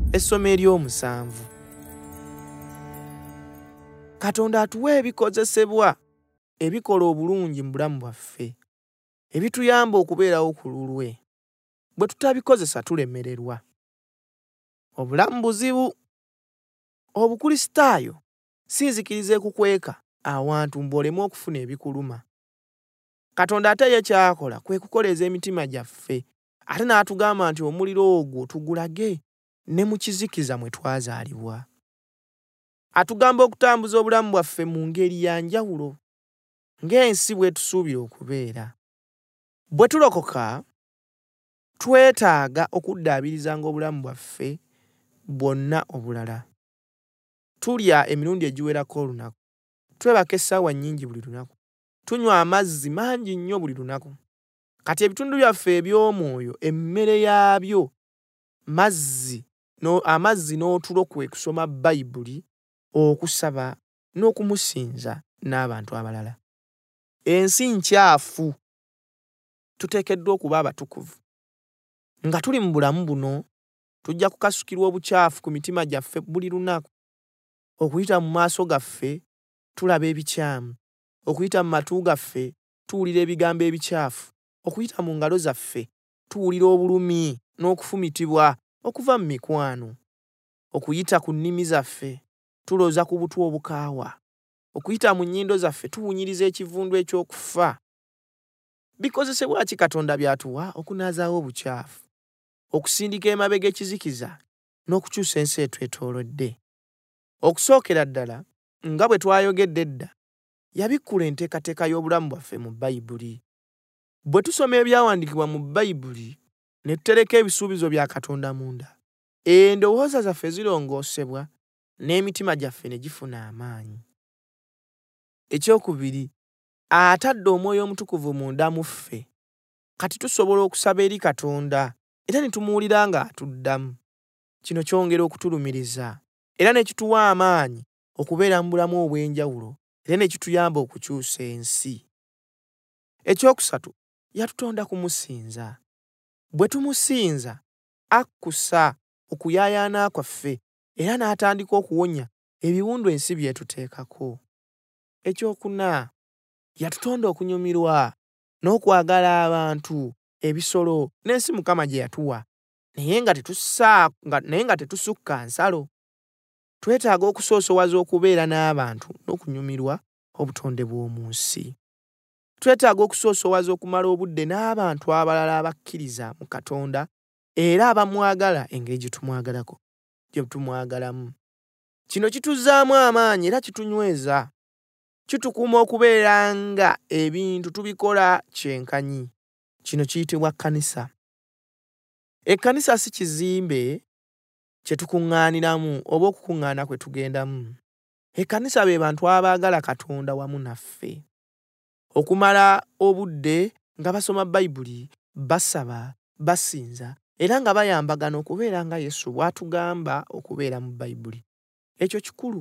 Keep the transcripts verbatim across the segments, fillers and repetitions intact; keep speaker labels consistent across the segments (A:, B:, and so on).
A: Essomo ery'omusanvu. Katonda atuwa ebikozesebwa ebikola obulungi mu bulamu bwaffe, ebituyamba okubeerawo ku lulwe. Bwe tutabikozesa tulemererwa. Obulamu buzibu. Obukristaayo si nzikiriza kukweka awantu mbolemu okufuna ebikuluma. Katonda ate ye kyakola kwe kukoleza emitima gyaffe, ate n'atugamba nti omuliro ogwo tugulage ne mu kizikiza mwe twazaalibwa. Atugamba okutambuza obulamu bwaffe mu ngeri ya njawulo, ng'ensi bwe tusuubira okubeera. Bwe tulokoka, twetaaga okuddaabirizanga obulamu bwaffe bwonna obulala. Tulya emirundi egiwerako olunaku. Twebaka essaawa nnyingi buli lunaku. Tunywa amazzi mangi nnyo buli lunaku. Kati ebitundu byaffe eby'omwoyo emmere yaabyo mazzi no amazzi n'otulo kwe kusoma Bayibuli, okusaba n'okumusinza n'abantu abalala. Ensi nkyafu. Tuteekeddwa okuba abatukuvu. Nga tuli mu bulamu buno, tujja kukasukirwa obukyafu ku mitima gyaffe buli lunaku. Okuyita mu maaso gaffe tulaba ebikyamu. Okuyita mu matu gaffe tuwulira ebigambo ebikyafu. Okuyita mu ngalo zaffe tuwulira obulumi n'okufumitibwa okuva mu mikwano. Okuyita ku nnimi zaffe tulooza ku butwa obukaawa. Okuyita mu nnyindo zaffe tuwunyiriza ekivundu eky'okufa. Bikozesebwa ki Katonda by'atuwa okunaazaawo obukyafu, okusindika emabega ekizikiza n'okukyusa ensi etwetoolodde? Okusookera ddala, nga bwe twayogedde edda, yabikkula enteekateeka y'obulamu bwaffe mu Bayibuli. Bwe tusoma ebyawandiikibwa mu Bayibuli ne tutereka ebisuubizo bya Katonda munda, endowooza zaffe zirongoosebwa n'emitima gyaffe ne gifuna amaanyi. Ekyokubiri, atadde Omwoyo Omutukuvu munda mu ffe. Kati tusobola okusaba eri Katonda era ne tumuwulira ng'atuddamu. Kino kyongera okutulumiriza era ne kituwa amaanyi okubeera mu bulamu obw'enjawulo era ne kituyamba okukyusa ensi. Ekyokusatu, yatutonda kumusinza. Bwe tumusinza, akkusa okuyaayaana kwaffe era n'atandika okuwonya ebiwundu ensi byetuteekako. Ekyokuna, yatutonda okunyumirwa n'okwagala abantu, ebisolo n'ensi Mukama gye yatuwa, naye nga tetussa naye nga tetusukka nsalo. Twetaaga okusoosowaza okubeera n'abantu n'okunyumirwa obutonde bw'omu nsi. Twetaaga okusoosowaza okumala obudde n'abantu abalala abakkiriza mu Katonda era abamwagala engeri gye tumwagalako gye tumwagalamu. Kino kituzzaamu amaanyi era kitunyweza. Kitukuuma okubeera nga ebintu tubikola kyenkanyi. Kino kiyitibwa kkanisa. Ekkanisa si kizimbe kye tukuŋŋaaniramu oba okukuŋŋaana kwe tugendamu. Ekkanisa be bantu abaagala Katonda wamu naffe. Okumala obudde nga basoma Bayibuli, basaba, basinza era nga bayambagana okubeera nga Yesu bw'atugamba okubeera mu Bayibuli. Ekyo kikulu.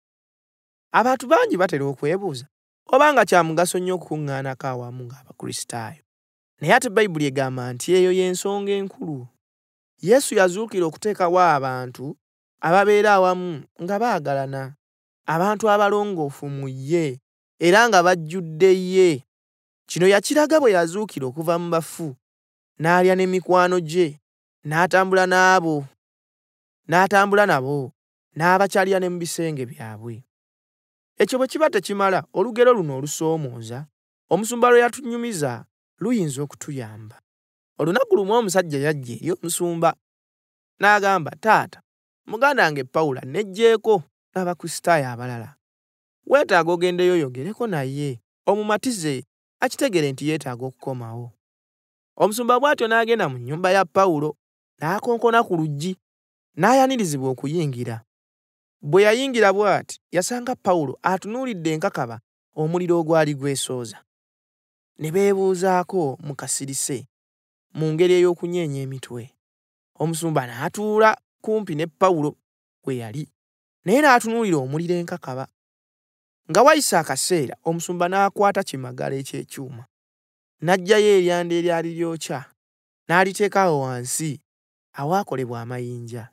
A: Abantu bangi batera okwebuuza obanga kya mugaso nnyo okukuŋŋaanako awamu ng'Abakristaayo. Naye ate Bayibuli egamba nti eyo y'ensonga enkulu. Yesu yazuukira okuteekawo abantu ababeera awamu nga baagalana, abantu abalongoofu mu ye era nga bajjudde ye. Kino yakiraga bwe yazuukira okuva mu bafu, n'alya n'emikwano gye, n'atambula n'abo, n'atambula nabo, n'abakyalira ne mu bisenge byabwe. Ekyo bwe kiba tekimala, olugero luno olusoomooza, omusumba lwe yatunyumiza luyinza okutuyamba. Olunaku lumu omusajja yajja eri omusumba n'agamba, taata, muganda wange Pawulo anneggyeeko n'Abakristaayo abalala. Weetaaga ogendeyo oyogereko naye, omumatize akitegere nti yeetaaga okukomawo. Omusumba bw'atyo n'agenda mu nnyumba ya Pawulo n'akonkona ku luggi, n'ayanirizibwa okuyingira. Bwe yayingira bw'ati, yasanga Pawulo atunuulidde enkakaba omuliro ogwali gwesooza. Ne beebuuzaako mu kasirise mu ngeri ey'okunyeenya emitwe. Omusumba n'atuula kumpi ne Pawulo we yali, naye n'atunuulira omuliro enkakaba. Nga wayise akaseera, omusumba n'akwata kimagala eky'ekyuma, n'aggyayo eryanda eryali lyokya, n'aliteeka awo wansi awaakolebwa amayinja,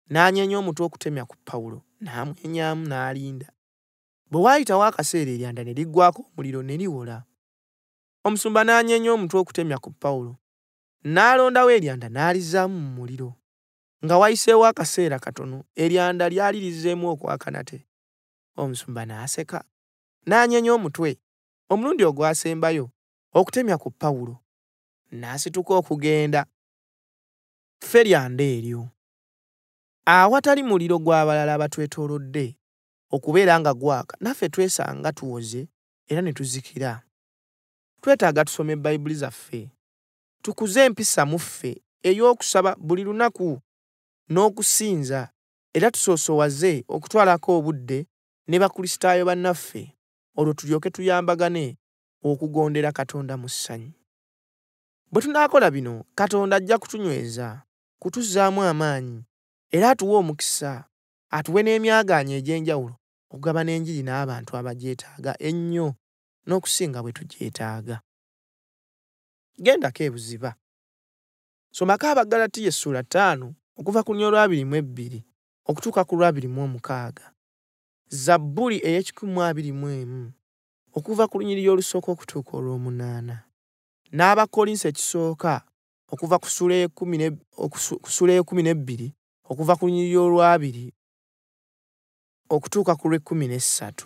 A: n'anyeenya omutwe okutemya ku Pawulo, n'amwenyaamu n'alinda. Bwe waayitawo akaseera eryanda ne liggwako omuliro ne liwola. Omusumba n'anyeenya omutwe okutemya ku Pawulo, n'alondawo eryanda n'alizzaamu mu muliro. Nga wayiseewo akaseera katono, eryanda lyali lizzeemu okwaka nate. Omusumba n'aseka, n'anyeenya omutwe, omulundi ogwasembayo, okutemya ku Pawulo, n'asituka okugenda. Ffe lyanda eryo. Awatali muliro gw'abalala abatwetoolodde okubeera nga gwaka, naffe twesanga tuwoze era ne tuzikira. Twetaaga tusome Bayibuli zaffe, tukuze empisa mu ffe ey'okusaba buli lunaku n'okusinza, era tusoosowaze okutwalako obudde ne bakristaayo bannaffe, olwo tulyoke tuyambagane okugondera Katonda mu ssanyu. Bwe tunaakola bino, Katonda ajja kutunyweza, kutuzzaamu amaanyi, era atuwe omukisa, atuwe n'emyagaanya egy'enjawulo okugabana enjiri n'abantu abagyetaaga ennyo n'okusinga bwe tugyetaaga. Gendako ebuziba. Somako Abagalatiya essula ttaano okuva ku lunya olw'abiri mu ebbiri okutuuka ku lw'abiri mu omukaaga. Zabbuli ey'ekikumi mu abiri mu emu okuva ku lunyiriri olusooka okutuuka olw'omunaana. N'Abakolinso ekisooka okuva ku ssula ey'ekkumi n'ebbiri okuva ku lunyiriri olw'abiri okutuuka ku lw'ekkumi n'essatu.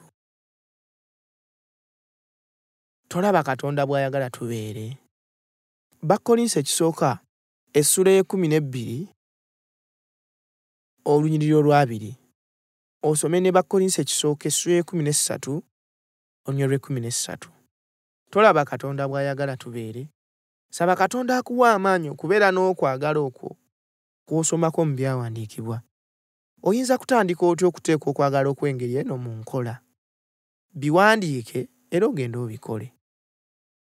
A: Tolaba Katonda bw'ayagala tubeere. Bakolinso ekisooka essula ey'ekkumi n'ebbiri olunyiriri olw'abiri. Osome ne Bakolinso ekisooka essula ey'ekkumi n'essatu olunyiriri olw'ekkumi n'essatu. Tolaba Katonda bw'ayagala tubeere. Saba Katonda akuwa amaanyi okubeera n'okwagala okwo kw'osomako mu byawandiikibwa. Oyinza kutandika otya okuteeka okwagala okw'engeri eno mu nkola? Biwandiike era ogende obikole.